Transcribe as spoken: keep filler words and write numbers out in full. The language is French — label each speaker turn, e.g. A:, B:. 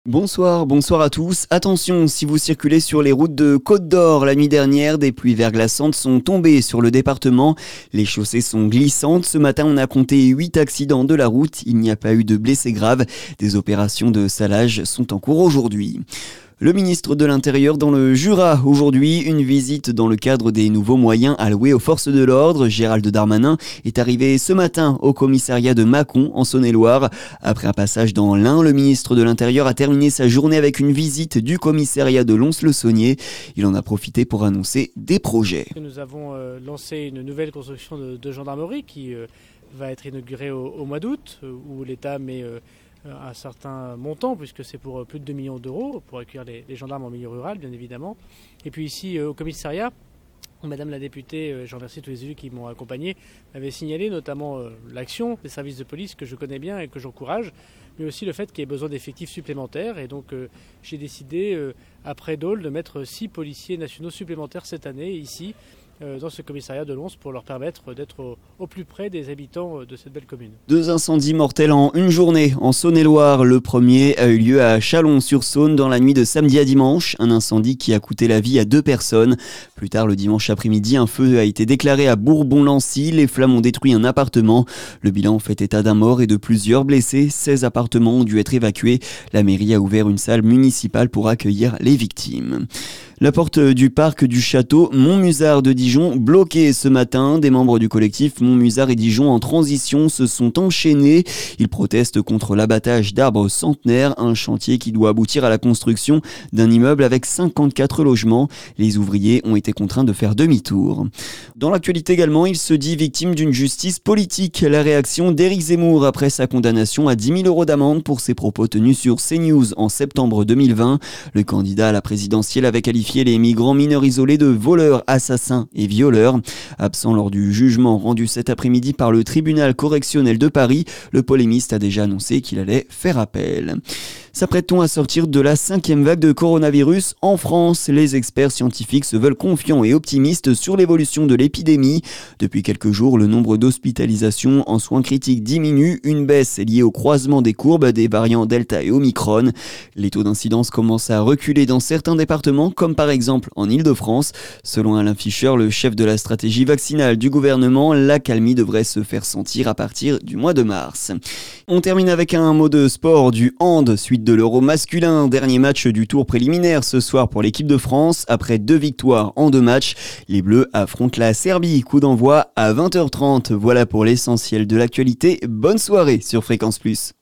A: Bonsoir, bonsoir à tous. Attention, si vous circulez sur les routes de Côte d'Or la nuit dernière, des pluies verglaçantes sont tombées sur le département. Les chaussées sont glissantes. Ce matin, on a compté huit accidents de la route. Il n'y a pas eu de blessés graves. Des opérations de salage sont en cours aujourd'hui. Le ministre de l'Intérieur dans le Jura. Aujourd'hui, une visite dans le cadre des nouveaux moyens alloués aux forces de l'ordre. Gérald Darmanin est arrivé ce matin au commissariat de Mâcon, en Saône-et-Loire. Après un passage dans l'Ain, le ministre de l'Intérieur a terminé sa journée avec une visite du commissariat de Lons-le-Saunier. Il en a profité pour annoncer des projets.
B: Nous avons euh, lancé une nouvelle construction de, de gendarmerie qui euh, va être inaugurée au, au mois d'août, euh, où l'État met euh, un certain montant, puisque c'est pour plus de deux millions d'euros, pour accueillir les, les gendarmes en milieu rural, bien évidemment. Et puis ici, euh, au commissariat, Madame la députée, euh, je remercie tous les élus qui m'ont accompagné, m'avait signalé notamment euh, l'action des services de police que je connais bien et que j'encourage, mais aussi le fait qu'il y ait besoin d'effectifs supplémentaires. Et donc euh, j'ai décidé, euh, après Dole, de mettre six policiers nationaux supplémentaires cette année, ici, dans ce commissariat de Lons, pour leur permettre d'être au, au plus près des habitants de cette belle commune.
A: Deux incendies mortels en une journée en Saône-et-Loire. Le premier a eu lieu à Chalon-sur-Saône dans la nuit de samedi à dimanche. Un incendie qui a coûté la vie à deux personnes. Plus tard, le dimanche après-midi, un feu a été déclaré à Bourbon-Lancy. Les flammes ont détruit un appartement. Le bilan fait état d'un mort et de plusieurs blessés. seize appartements ont dû être évacués. La mairie a ouvert une salle municipale pour accueillir les victimes. La porte du parc du château Montmusard de Dijon bloquée ce matin. Des membres du collectif Montmusard et Dijon en transition se sont enchaînés. Ils protestent contre l'abattage d'arbres centenaires, un chantier qui doit aboutir à la construction d'un immeuble avec cinquante-quatre logements. Les ouvriers ont été contraints de faire demi-tour. Dans l'actualité également, il se dit victime d'une justice politique. La réaction d'Éric Zemmour après sa condamnation à dix mille euros d'amende pour ses propos tenus sur CNews en septembre deux mille vingt. Le candidat à la présidentielle avait qualifié les migrants mineurs isolés de voleurs, assassins et violeurs. Absent lors du jugement rendu cet après-midi par le tribunal correctionnel de Paris, le polémiste a déjà annoncé qu'il allait faire appel. S'apprête-t-on à sortir de la cinquième vague de coronavirus en France? Les experts scientifiques se veulent confiants et optimistes sur l'évolution de l'épidémie. Depuis quelques jours, le nombre d'hospitalisations en soins critiques diminue, une baisse est liée au croisement des courbes des variants Delta et Omicron. Les taux d'incidence commencent à reculer dans certains départements, comme par exemple en Île-de-France. Selon Alain Fischer, le chef de la stratégie vaccinale du gouvernement, l'accalmie devrait se faire sentir à partir du mois de mars. On termine avec un mot de sport, du hand, suite de l'Euro masculin. Dernier match du tour préliminaire ce soir pour l'équipe de France. Après deux victoires en deux matchs, les Bleus affrontent la Serbie. Coup d'envoi à vingt heures trente. Voilà pour l'essentiel de l'actualité. Bonne soirée sur Fréquence Plus.